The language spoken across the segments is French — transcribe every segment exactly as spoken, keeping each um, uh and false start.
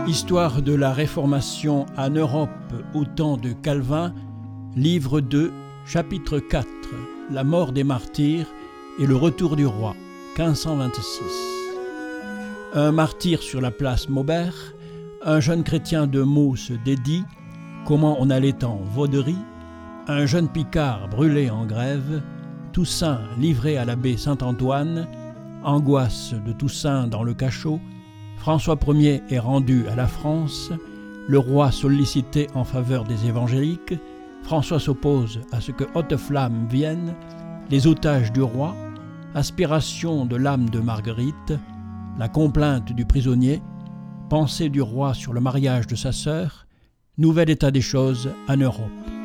Histoire de la Réformation en Europe au temps de Calvin, livre deux, chapitre quatre, la mort des martyrs et le retour du roi, quinze cent vingt-six. Un martyr sur la place Maubert, un jeune chrétien de Meaux se dédie, comment on allait en vauderie, un jeune picard brûlé en grève, Toussaint livré à l'abbé Saint-Antoine, angoisse de Toussaint dans le cachot, François Ier est rendu à la France, le roi sollicité en faveur des évangéliques, François s'oppose à ce que Haute-Flamme vienne, les otages du roi, aspiration de l'âme de Marguerite, la complainte du prisonnier, pensée du roi sur le mariage de sa sœur, nouvel état des choses en Europe.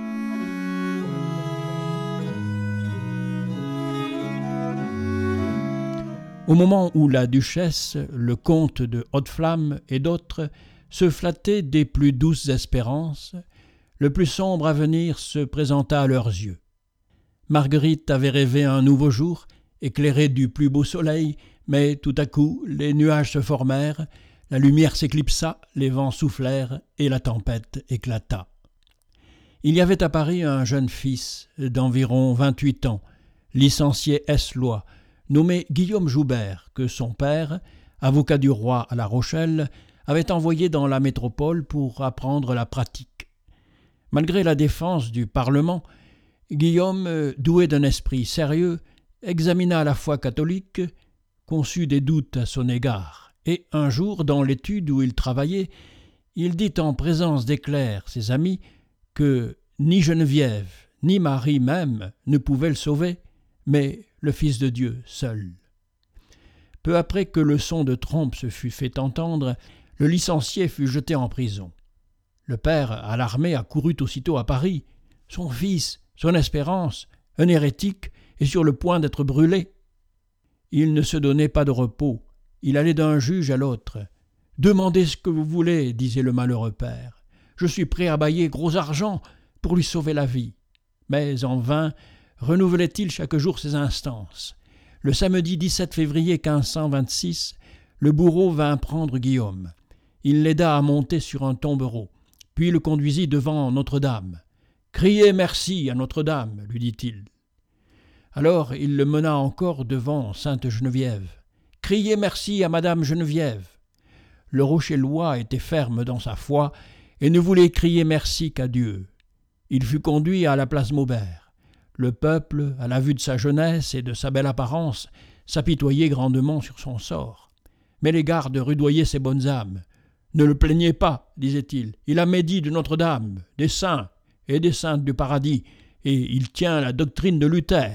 Au moment où la duchesse, le comte de Haute-Flamme et d'autres se flattaient des plus douces espérances, le plus sombre avenir se présenta à leurs yeux. Marguerite avait rêvé un nouveau jour, éclairé du plus beau soleil, mais tout à coup les nuages se formèrent, la lumière s'éclipsa, les vents soufflèrent et la tempête éclata. Il y avait à Paris un jeune fils d'environ vingt-huit ans, licencié ès-lois, nommé Guillaume Joubert, que son père, avocat du roi à La Rochelle, avait envoyé dans la métropole pour apprendre la pratique. Malgré la défense du Parlement, Guillaume, doué d'un esprit sérieux, examina la foi catholique, conçut des doutes à son égard, et un jour, dans l'étude où il travaillait, il dit en présence des clercs, ses amis, que ni Geneviève, ni Marie même ne pouvaient le sauver, mais le Fils de Dieu seul. Peu après que le son de trompe se fut fait entendre, le licencié fut jeté en prison. Le père, alarmé, accourut aussitôt à Paris. Son fils, son espérance, un hérétique, est sur le point d'être brûlé. Il ne se donnait pas de repos. Il allait d'un juge à l'autre. « Demandez ce que vous voulez, disait le malheureux père. Je suis prêt à bailler gros argent pour lui sauver la vie. » Mais en vain, renouvelait-il chaque jour ses instances. Le samedi dix-sept février quinze cent vingt-six, le bourreau vint prendre Guillaume. Il l'aida à monter sur un tombereau, puis le conduisit devant Notre-Dame. « Criez merci à Notre-Dame, lui dit-il. Alors il le mena encore devant Sainte-Geneviève. « Criez merci à Madame Geneviève. » Le Rochellois était ferme dans sa foi et ne voulait crier merci qu'à Dieu. Il fut conduit à la place Maubert. Le peuple, à la vue de sa jeunesse et de sa belle apparence, s'apitoyait grandement sur son sort. Mais les gardes rudoyaient ses bonnes âmes. « Ne le plaignez pas, disait-il, il a médit de Notre-Dame, des saints et des saintes du paradis, et il tient la doctrine de Luther. »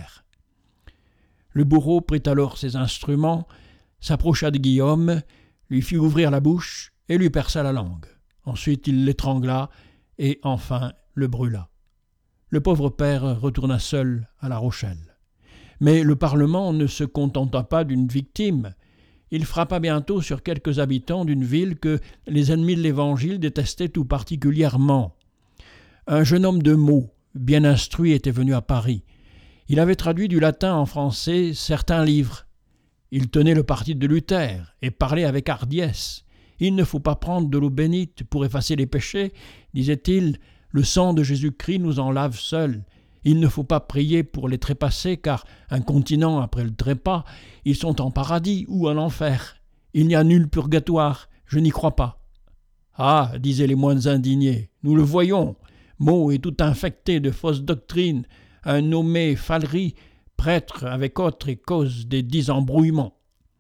Le bourreau prit alors ses instruments, s'approcha de Guillaume, lui fit ouvrir la bouche et lui perça la langue. Ensuite il l'étrangla et enfin le brûla. Le pauvre père retourna seul à La Rochelle. Mais le Parlement ne se contenta pas d'une victime. Il frappa bientôt sur quelques habitants d'une ville que les ennemis de l'Évangile détestaient tout particulièrement. Un jeune homme de Meaux, bien instruit, était venu à Paris. Il avait traduit du latin en français certains livres. Il tenait le parti de Luther et parlait avec hardiesse. « Il ne faut pas prendre de l'eau bénite pour effacer les péchés, disait-il. Le sang de Jésus-Christ nous en lave seuls. Il ne faut pas prier pour les trépassés, car, incontinents après le trépas, ils sont en paradis ou en enfer. Il n'y a nul purgatoire, je n'y crois pas. » « Ah, disaient les moines indignés, nous le voyons. Meaux est tout infecté de fausses doctrines, un nommé Falery, prêtre avec autres et cause des dix embrouillements. »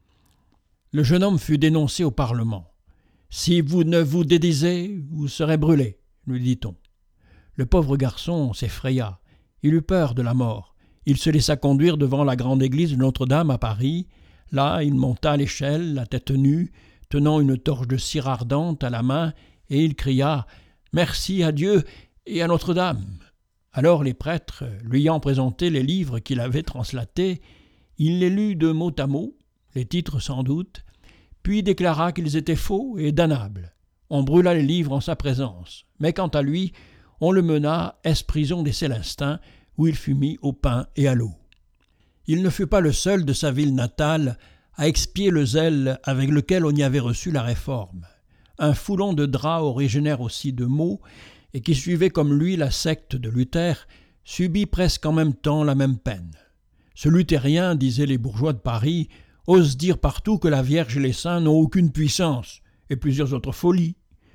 Le jeune homme fut dénoncé au Parlement. « Si vous ne vous dédisez, vous serez brûlé, lui dit-on. » Le pauvre garçon s'effraya. Il eut peur de la mort. Il se laissa conduire devant la grande église de Notre-Dame à Paris. Là, il monta l'échelle, la tête nue, tenant une torche de cire ardente à la main, et il cria « Merci à Dieu et à Notre-Dame !» Alors les prêtres, lui ayant présenté les livres qu'il avait translatés, il les lut de mot à mot, les titres sans doute, puis déclara qu'ils étaient faux et damnables. On brûla les livres en sa présence, mais quant à lui, on le mena ès-prison des Célestins, où il fut mis au pain et à l'eau. Il ne fut pas le seul de sa ville natale à expier le zèle avec lequel on y avait reçu la réforme. un foulon de draps originaire aussi de Meaux, et qui suivait comme lui la secte de Luther, subit presque en même temps la même peine. Ce luthérien, disaient les bourgeois de Paris, ose dire partout que la Vierge et les saints n'ont aucune puissance, et plusieurs autres folies.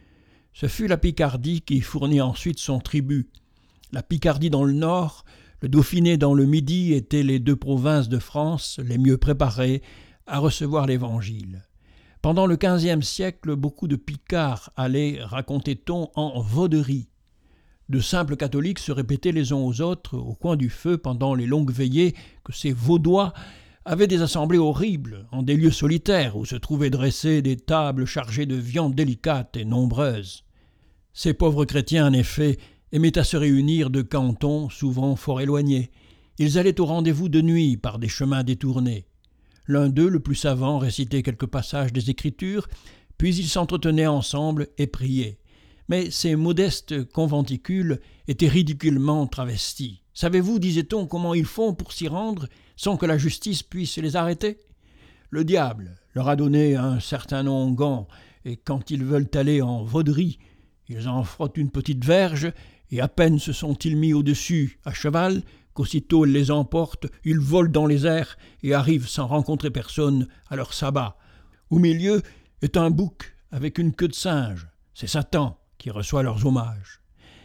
Ce fut la Picardie qui fournit ensuite son tribut. La Picardie dans le nord, le Dauphiné dans le midi étaient les deux provinces de France les mieux préparées à recevoir l'Évangile. Pendant le quinzième siècle, beaucoup de Picards allaient, racontait-on, en vauderie. De simples catholiques se répétaient les uns aux autres au coin du feu pendant les longues veillées que ces Vaudois avaient des assemblées horribles en des lieux solitaires où se trouvaient dressées des tables chargées de viandes délicates et nombreuses. Ces pauvres chrétiens, en effet, aimaient à se réunir de cantons souvent fort éloignés. Ils allaient au rendez-vous de nuit par des chemins détournés. L'un d'eux, le plus savant, récitait quelques passages des Écritures, puis ils s'entretenaient ensemble et priaient. Mais ces modestes conventicules étaient ridiculement travestis. Savez-vous, disait-on, comment ils font pour s'y rendre sans que la justice puisse les arrêter? Le diable leur a donné un certain nom onguent, et quand ils veulent aller en vauderie, ils en frottent une petite verge, et à peine se sont-ils mis au-dessus à cheval, qu'aussitôt elle les emporte, ils volent dans les airs et arrivent sans rencontrer personne à leur sabbat. Au milieu est un bouc avec une queue de singe. C'est Satan qui reçoit leurs hommages.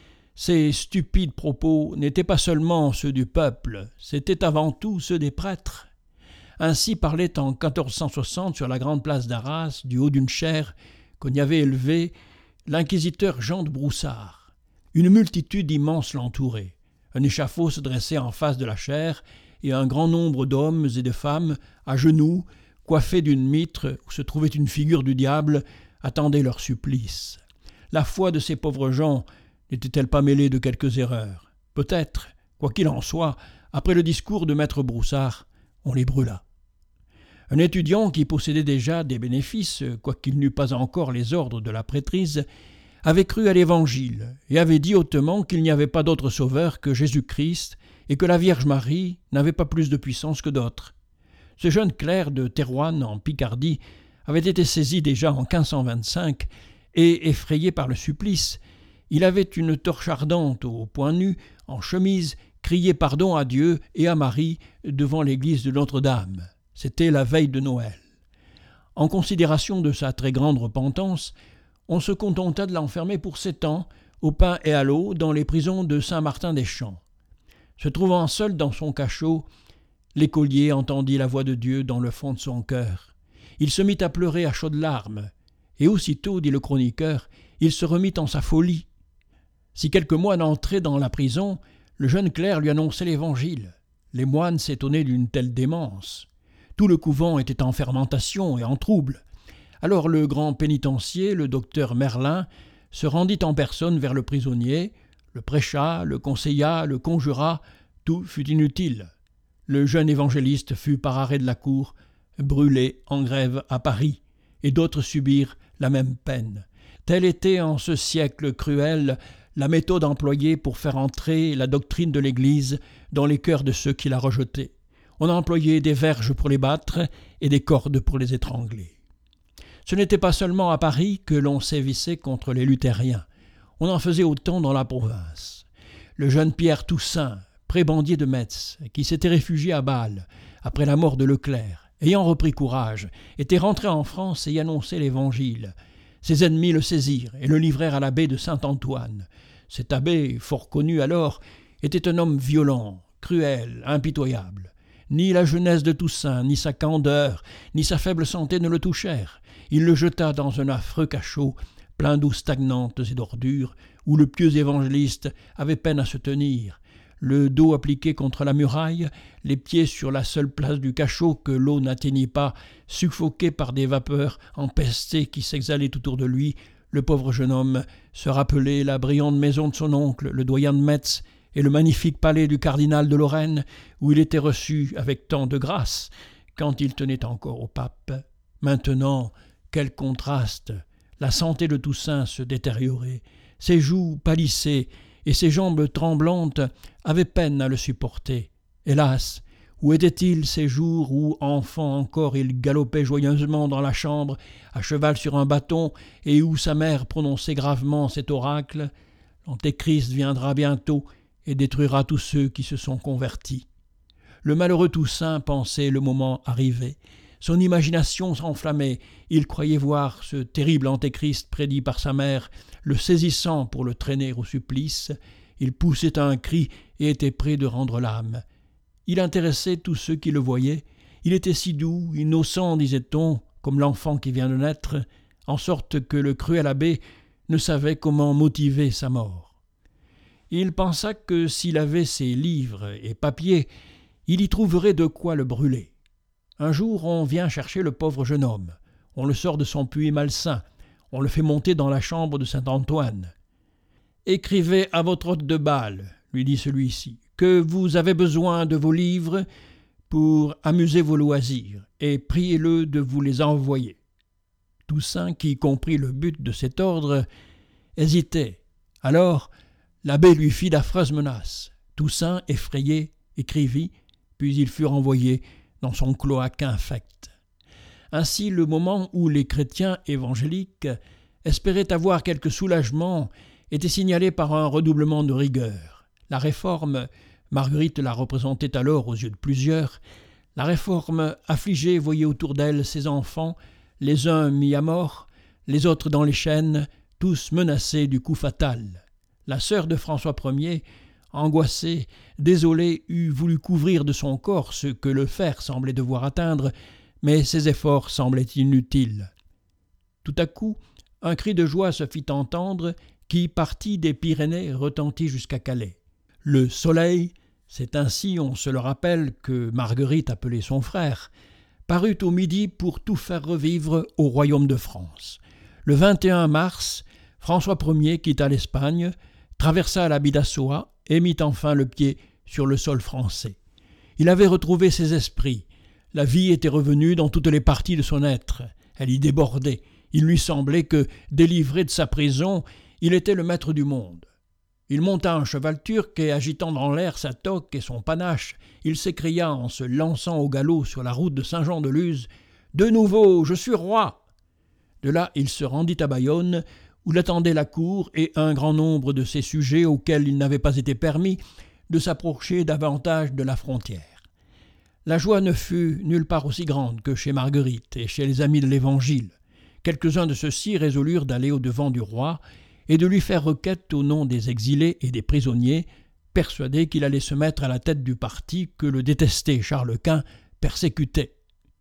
Ces stupides propos n'étaient pas seulement ceux du peuple, c'étaient avant tout ceux des prêtres. Ainsi parlait en quatorze cent soixante sur la grande place d'Arras, du haut d'une chaire qu'on y avait élevée, l'inquisiteur Jean de Broussard. Une multitude immense l'entourait. Un échafaud se dressait en face de la chaire, et un grand nombre d'hommes et de femmes, à genoux, coiffés d'une mitre où se trouvait une figure du diable, attendaient leur supplice. La foi de ces pauvres gens n'était-elle pas mêlée de quelques erreurs? Peut-être, quoi qu'il en soit, après le discours de maître Broussard, on les brûla. Un étudiant qui possédait déjà des bénéfices, quoiqu'il n'eût pas encore les ordres de la prêtrise, avait cru à l'Évangile et avait dit hautement qu'il n'y avait pas d'autre sauveur que Jésus-Christ et que la Vierge Marie n'avait pas plus de puissance que d'autres. Ce jeune clerc de Thérouanne, en Picardie, avait été saisi déjà en quinze cent vingt-cinq et, effrayé par le supplice, il avait une torche ardente au poing nu, en chemise, crié pardon à Dieu et à Marie devant l'église de Notre-Dame. C'était la veille de Noël. En considération de sa très grande repentance, on se contenta de l'enfermer pour sept ans, au pain et à l'eau, dans les prisons de Saint-Martin-des-Champs. Se trouvant seul dans son cachot, l'écolier entendit la voix de Dieu dans le fond de son cœur. Il se mit à pleurer à chaudes larmes, et aussitôt, dit le chroniqueur, il se remit en sa folie. Si quelques moines entraient dans la prison, le jeune clerc lui annonçait l'Évangile. Les moines s'étonnaient d'une telle démence. Tout le couvent était en fermentation et en trouble. Alors le grand pénitencier, le docteur Merlin, se rendit en personne vers le prisonnier, le prêcha, le conseilla, le conjura, tout fut inutile. Le jeune évangéliste fut par arrêt de la cour, brûlé en grève à Paris, et d'autres subirent la même peine. Telle était en ce siècle cruel la méthode employée pour faire entrer la doctrine de l'Église dans les cœurs de ceux qui la rejetaient. On employait des verges pour les battre et des cordes pour les étrangler. Ce n'était pas seulement à Paris que l'on sévissait contre les luthériens. On en faisait autant dans la province. Le jeune Pierre Toussaint, prébendier de Metz, qui s'était réfugié à Bâle après la mort de Leclerc, ayant repris courage, était rentré en France et y annonçait l'Évangile. Ses ennemis le saisirent et le livrèrent à l'abbé de Saint-Antoine. Cet abbé, fort connu alors, était un homme violent, cruel, impitoyable. Ni la jeunesse de Toussaint, ni sa candeur, ni sa faible santé ne le touchèrent. Il le jeta dans un affreux cachot, plein d'eau stagnantes et d'ordures, où le pieux évangéliste avait peine à se tenir. Le dos appliqué contre la muraille, les pieds sur la seule place du cachot que l'eau n'atteignit pas, suffoqué par des vapeurs empestées qui s'exhalaient autour de lui, le pauvre jeune homme se rappelait la brillante maison de son oncle, le doyen de Metz, et le magnifique palais du cardinal de Lorraine, où il était reçu avec tant de grâce, quand il tenait encore au pape. Maintenant, quel contraste! La santé de Toussaint se détériorait, ses joues pâlissaient, et ses jambes tremblantes avaient peine à le supporter. Hélas, Où était-il ces jours où, enfant encore, il galopait joyeusement dans la chambre, à cheval sur un bâton, et où sa mère prononçait gravement cet oracle « L'Antéchrist viendra bientôt et détruira tous ceux qui se sont convertis ». Le malheureux Toussaint pensait le moment arrivé. Son imagination s'enflammait. Il croyait voir ce terrible Antéchrist prédit par sa mère, le saisissant pour le traîner au supplice. Il poussait un cri et était près de rendre l'âme. Il intéressait tous ceux qui le voyaient. Il était si doux, innocent, disait-on, comme l'enfant qui vient de naître, en sorte que le cruel abbé ne savait comment motiver sa mort. Il pensa que s'il avait ses livres et papiers, il y trouverait de quoi le brûler. Un jour, on vient chercher le pauvre jeune homme. On le sort de son puits malsain. On le fait monter dans la chambre de Saint-Antoine. « Écrivez à votre hôte de Bâle, lui dit celui-ci, que vous avez besoin de vos livres pour amuser vos loisirs, et priez-le de vous les envoyer. » Toussaint, qui comprit le but de cet ordre, hésitait. Alors, l'abbé lui fit d'affreuses menaces. Toussaint, effrayé, écrivit, puis il fut renvoyé dans son cloaque infect. Ainsi, le moment où les chrétiens évangéliques espéraient avoir quelque soulagement était signalé par un redoublement de rigueur. La réforme, Marguerite la représentait alors aux yeux de plusieurs, la réforme affligée voyait autour d'elle ses enfants, les uns mis à mort, les autres dans les chaînes, tous menacés du coup fatal. La sœur de François Ier, angoissée, désolée, eût voulu couvrir de son corps ce que le fer semblait devoir atteindre, mais ses efforts semblaient inutiles. Tout à coup, un cri de joie se fit entendre qui, parti des Pyrénées, retentit jusqu'à Calais. Le soleil, c'est ainsi, on se le rappelle, que Marguerite appelait son frère, parut au midi pour tout faire revivre au royaume de France. Le vingt et un mars, François Ier quitta l'Espagne, traversa la Bidassoa et mit enfin le pied sur le sol français. Il avait retrouvé ses esprits. La vie était revenue dans toutes les parties de son être. Elle y débordait. Il lui semblait que, délivré de sa prison, il était le maître du monde. Il monta un cheval turc et, agitant dans l'air sa toque et son panache, il s'écria en se lançant au galop sur la route de Saint-Jean-de-Luz « De nouveau, je suis roi !» De là, il se rendit à Bayonne, où l'attendait la cour et un grand nombre de ses sujets auxquels il n'avait pas été permis de s'approcher davantage de la frontière. La joie ne fut nulle part aussi grande que chez Marguerite et chez les amis de l'Évangile. Quelques-uns de ceux-ci résolurent d'aller au-devant du roi et de lui faire requête au nom des exilés et des prisonniers, persuadés qu'il allait se mettre à la tête du parti que le détesté Charles Quint persécutait.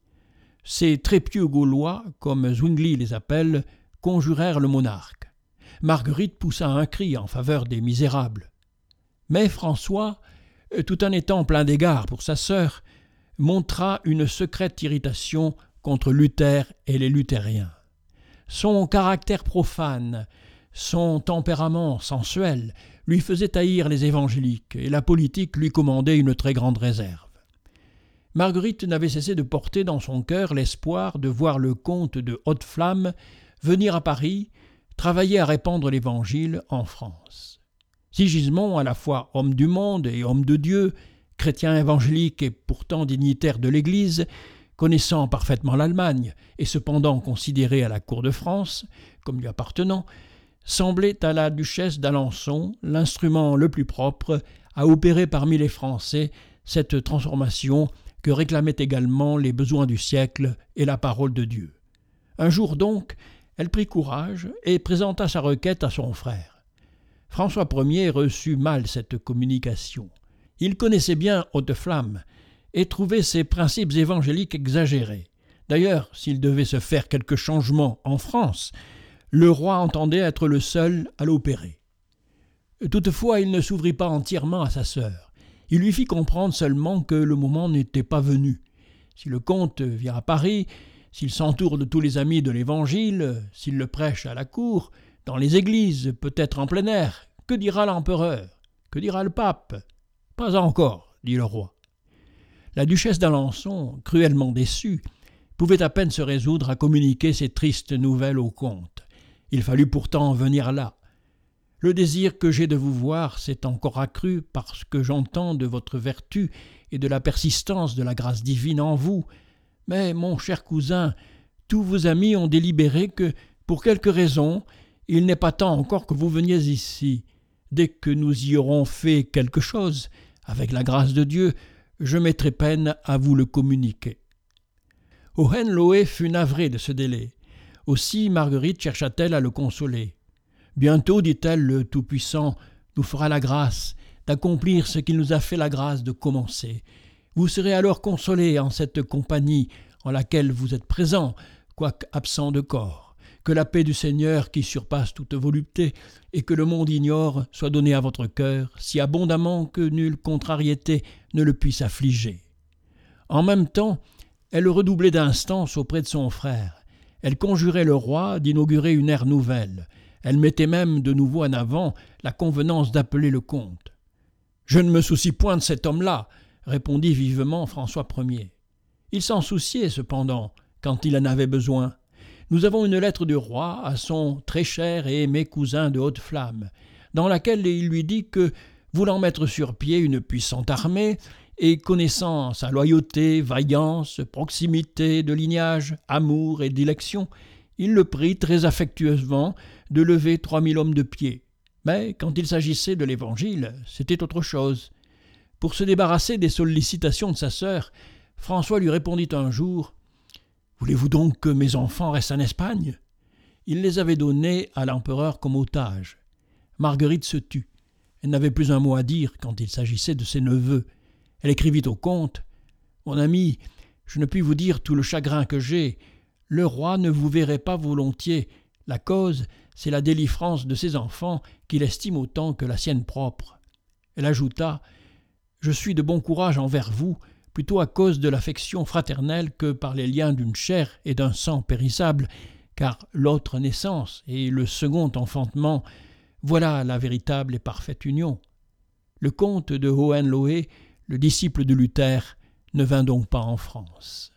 Ces très pieux Gaulois, comme Zwingli les appelle, conjurèrent le monarque. Marguerite poussa un cri en faveur des misérables. Mais François, tout en étant plein d'égards pour sa sœur, montra une secrète irritation contre Luther et les luthériens. Son caractère profane, son tempérament sensuel lui faisaient haïr les évangéliques et la politique lui commandait une très grande réserve. Marguerite n'avait cessé de porter dans son cœur l'espoir de voir le comte de Haute-Flamme venir à Paris, travailler à répandre l'Évangile en France. Sigismond, à la fois homme du monde et homme de Dieu, chrétien évangélique et pourtant dignitaire de l'Église, connaissant parfaitement l'Allemagne et cependant considéré à la cour de France comme lui appartenant, semblait à la duchesse d'Alençon l'instrument le plus propre à opérer parmi les Français cette transformation que réclamaient également les besoins du siècle et la parole de Dieu. Un jour donc, elle prit courage et présenta sa requête à son frère. François Ier reçut mal cette communication. Il connaissait bien Haute-Flamme et trouvait ses principes évangéliques exagérés. D'ailleurs, s'il devait se faire quelque changement en France, le roi entendait être le seul à l'opérer. Toutefois, il ne s'ouvrit pas entièrement à sa sœur. Il lui fit comprendre seulement que le moment n'était pas venu. Si le comte vient à Paris, s'il s'entoure de tous les amis de l'Évangile, s'il le prêche à la cour, dans les églises, peut-être en plein air, que dira l'empereur? Que dira le pape? Pas encore, dit le roi. La duchesse d'Alençon, cruellement déçue, pouvait à peine se résoudre à communiquer ces tristes nouvelles au comte. Il fallut pourtant venir là. Le désir que j'ai de vous voir s'est encore accru parce que j'entends de votre vertu et de la persistance de la grâce divine en vous. Mais, mon cher cousin, tous vos amis ont délibéré que, pour quelque raison, il n'est pas temps encore que vous veniez ici. Dès que nous y aurons fait quelque chose, avec la grâce de Dieu, je mettrai peine à vous le communiquer. Hohenlohe fut navré de ce délai. Aussi Marguerite chercha-t-elle à le consoler. Bientôt, dit-elle, le Tout-Puissant nous fera la grâce d'accomplir ce qu'il nous a fait la grâce de commencer. Vous serez alors consolés en cette compagnie en laquelle vous êtes présents, quoique absent de corps. Que la paix du Seigneur, qui surpasse toute volupté, et que le monde ignore, soit donnée à votre cœur, si abondamment que nulle contrariété ne le puisse affliger. En même temps, elle redoublait d'instance auprès de son frère. Elle conjurait le roi d'inaugurer une ère nouvelle. Elle mettait même de nouveau en avant la convenance d'appeler le comte. « Je ne me soucie point de cet homme-là », répondit vivement François Ier. Il s'en souciait cependant, quand il en avait besoin. Nous avons une lettre du roi à son très cher et aimé cousin de haute flamme, dans laquelle il lui dit que, voulant mettre sur pied une puissante armée, et connaissant sa loyauté, vaillance, proximité de lignage, amour et dilection, il le prie très affectueusement de lever trois mille hommes de pied. Mais quand il s'agissait de l'Évangile, c'était autre chose. Pour se débarrasser des sollicitations de sa sœur, François lui répondit un jour « Voulez-vous donc que mes enfants restent en Espagne ?» Il les avait donnés à l'empereur comme otages. Marguerite se tut. Elle n'avait plus un mot à dire quand il s'agissait de ses neveux. Elle écrivit au comte « Mon ami, je ne puis vous dire tout le chagrin que j'ai. Le roi ne vous verrait pas volontiers. La cause, c'est la délivrance de ses enfants qu'il estime autant que la sienne propre. » Elle ajouta « Je suis de bon courage envers vous, plutôt à cause de l'affection fraternelle que par les liens d'une chair et d'un sang périssables, car l'autre naissance et le second enfantement, voilà la véritable et parfaite union. » Le comte de Hohenlohe, le disciple de Luther, ne vint donc pas en France.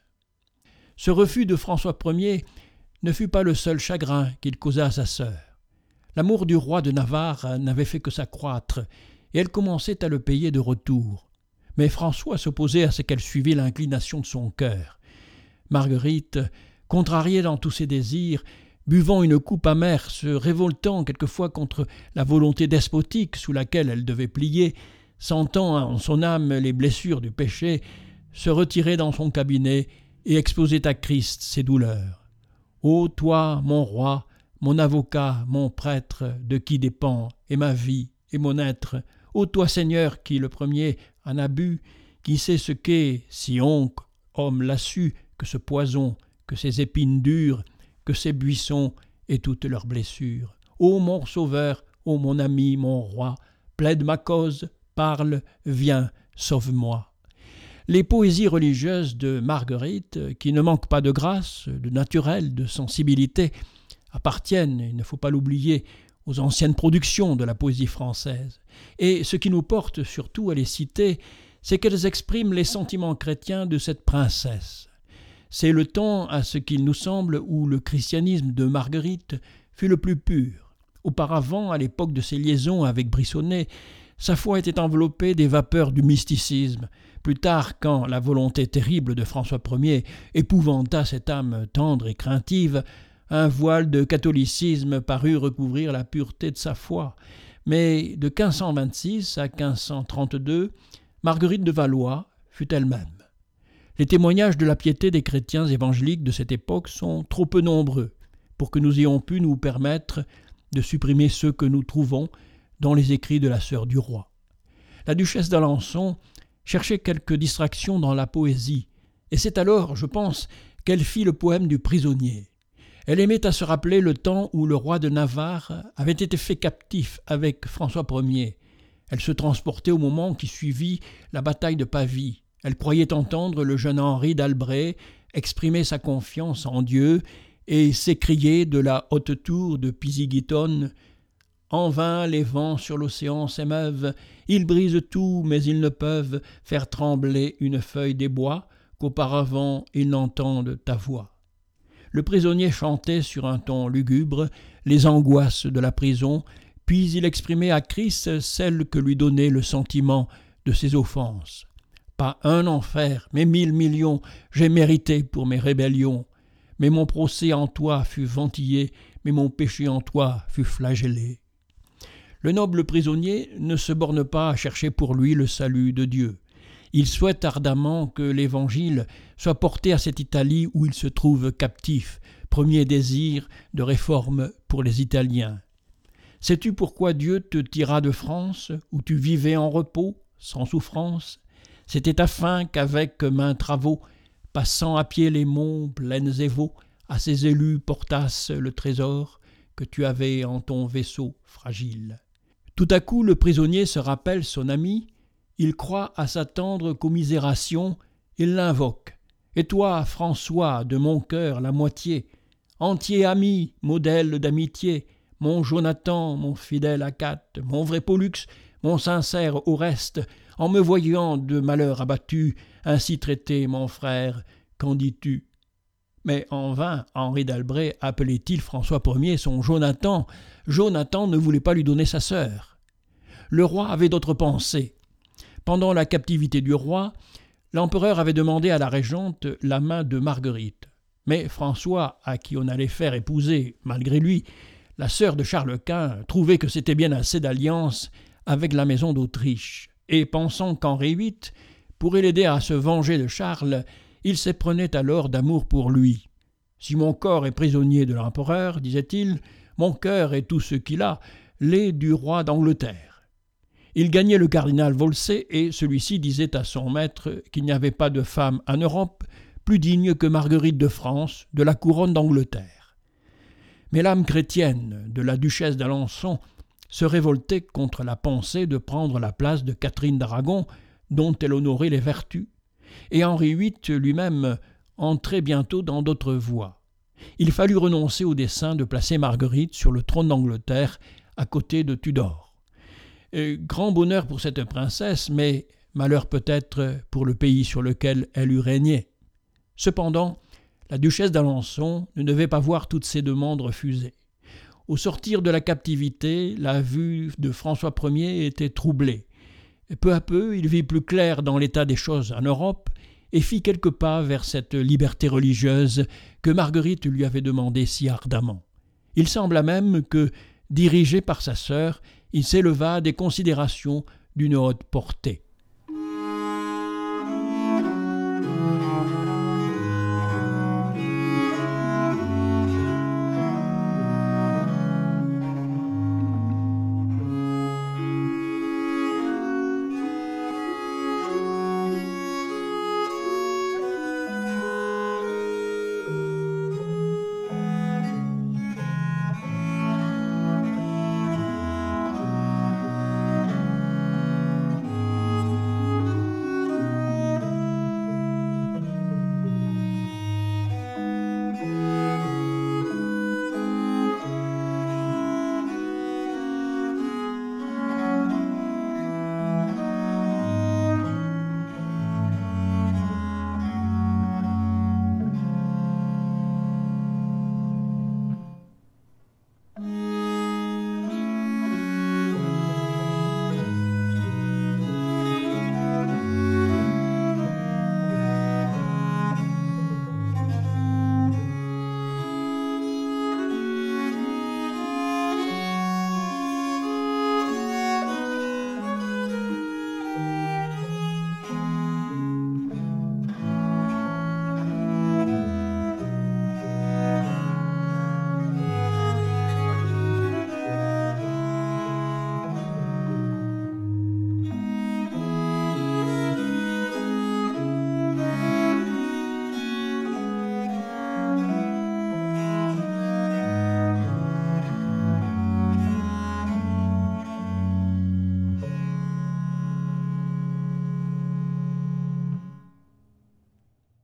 Ce refus de François Ier ne fut pas le seul chagrin qu'il causa à sa sœur. L'amour du roi de Navarre n'avait fait que s'accroître, et elle commençait à le payer de retour. Mais François s'opposait à ce qu'elle suivît l'inclination de son cœur. Marguerite, contrariée dans tous ses désirs, buvant une coupe amère, se révoltant quelquefois contre la volonté despotique sous laquelle elle devait plier, sentant en son âme les blessures du péché, se retirait dans son cabinet et exposait à Christ ses douleurs. « Ô toi, mon roi, mon avocat, mon prêtre, de qui dépend et ma vie et mon être, ô toi, Seigneur, qui le premier en a bu, qui sait ce qu'est, si onc, homme l'a su, que ce poison, que ces épines dures, que ces buissons et toutes leurs blessures. Ô mon sauveur, ô mon ami, mon roi, plaide ma cause, parle, viens, sauve-moi. » Les poésies religieuses de Marguerite, qui ne manquent pas de grâce, de naturel, de sensibilité, appartiennent, il ne faut pas l'oublier, aux anciennes productions de la poésie française. Et ce qui nous porte surtout à les citer, c'est qu'elles expriment les sentiments chrétiens de cette princesse. C'est le temps, à ce qu'il nous semble, où le christianisme de Marguerite fut le plus pur. Auparavant, à l'époque de ses liaisons avec Briçonnet, sa foi était enveloppée des vapeurs du mysticisme. Plus tard, quand la volonté terrible de François Ier épouvanta cette âme tendre et craintive, un voile de catholicisme parut recouvrir la pureté de sa foi. Mais de quinze cent vingt-six à quinze cent trente-deux, Marguerite de Valois fut elle-même. Les témoignages de la piété des chrétiens évangéliques de cette époque sont trop peu nombreux pour que nous ayons pu nous permettre de supprimer ceux que nous trouvons dans les écrits de la sœur du roi. La duchesse d'Alençon cherchait quelque distraction dans la poésie, et c'est alors, je pense, qu'elle fit le poème du prisonnier. Elle aimait à se rappeler le temps où le roi de Navarre avait été fait captif avec François Ier. Elle se transportait au moment qui suivit la bataille de Pavie. Elle croyait entendre le jeune Henri d'Albret exprimer sa confiance en Dieu et s'écrier de la haute tour de Pisighitone « En vain les vents sur l'océan s'émeuvent, ils brisent tout, mais ils ne peuvent faire trembler une feuille des bois, qu'auparavant ils n'entendent ta voix. » Le prisonnier chantait sur un ton lugubre les angoisses de la prison, puis il exprimait à Christ celles que lui donnait le sentiment de ses offenses. Pas un enfer, mais mille millions j'ai mérité pour mes rébellions. Mais mon procès en toi fut ventillé, mais mon péché en toi fut flagellé. Le noble prisonnier ne se borne pas à chercher pour lui le salut de Dieu. Il souhaite ardemment que l'Évangile soit porté à cette Italie où il se trouve captif, premier désir de réforme pour les Italiens. Sais-tu pourquoi Dieu te tira de France, où tu vivais en repos, sans souffrance? C'était afin qu'avec maints travaux, passant à pied les monts, plaines et vaux, à ses élus portassent le trésor que tu avais en ton vaisseau fragile. Tout à coup le prisonnier se rappelle son ami, il croit à sa tendre commisération, il l'invoque. Et toi, François, de mon cœur la moitié, entier ami, modèle d'amitié, mon Jonathan, mon fidèle Acate, mon vrai Pollux, mon sincère Oreste, en me voyant de malheur abattu, ainsi traité, mon frère, qu'en dis-tu? Mais en vain, Henri d'Albret appelait-il François Ier son Jonathan. Jonathan ne voulait pas lui donner sa sœur. Le roi avait d'autres pensées. Pendant la captivité du roi, l'empereur avait demandé à la régente la main de Marguerite. Mais François, à qui on allait faire épouser, malgré lui, la sœur de Charles Quint, trouvait que c'était bien assez d'alliance avec la maison d'Autriche, et pensant qu'Henri huit pourrait l'aider à se venger de Charles, il s'éprenait alors d'amour pour lui. « Si mon corps est prisonnier de l'empereur, disait-il, mon cœur et tout ce qu'il a l'est du roi d'Angleterre. » Il gagnait le cardinal Wolsey et celui-ci disait à son maître qu'il n'y avait pas de femme en Europe plus digne que Marguerite de France de la couronne d'Angleterre. Mais l'âme chrétienne de la duchesse d'Alençon se révoltait contre la pensée de prendre la place de Catherine d'Aragon, dont elle honorait les vertus, et Henri huit lui-même entrait bientôt dans d'autres voies. Il fallut renoncer au dessein de placer Marguerite sur le trône d'Angleterre à côté de Tudor. Et grand bonheur pour cette princesse, mais malheur peut-être pour le pays sur lequel elle eût régné. Cependant, la duchesse d'Alençon ne devait pas voir toutes ses demandes refusées. Au sortir de la captivité, la vue de François Ier était troublée. Peu à peu, il vit plus clair dans l'état des choses en Europe et fit quelques pas vers cette liberté religieuse que Marguerite lui avait demandée si ardemment. Il sembla même que, dirigé par sa sœur, il s'éleva à des considérations d'une haute portée.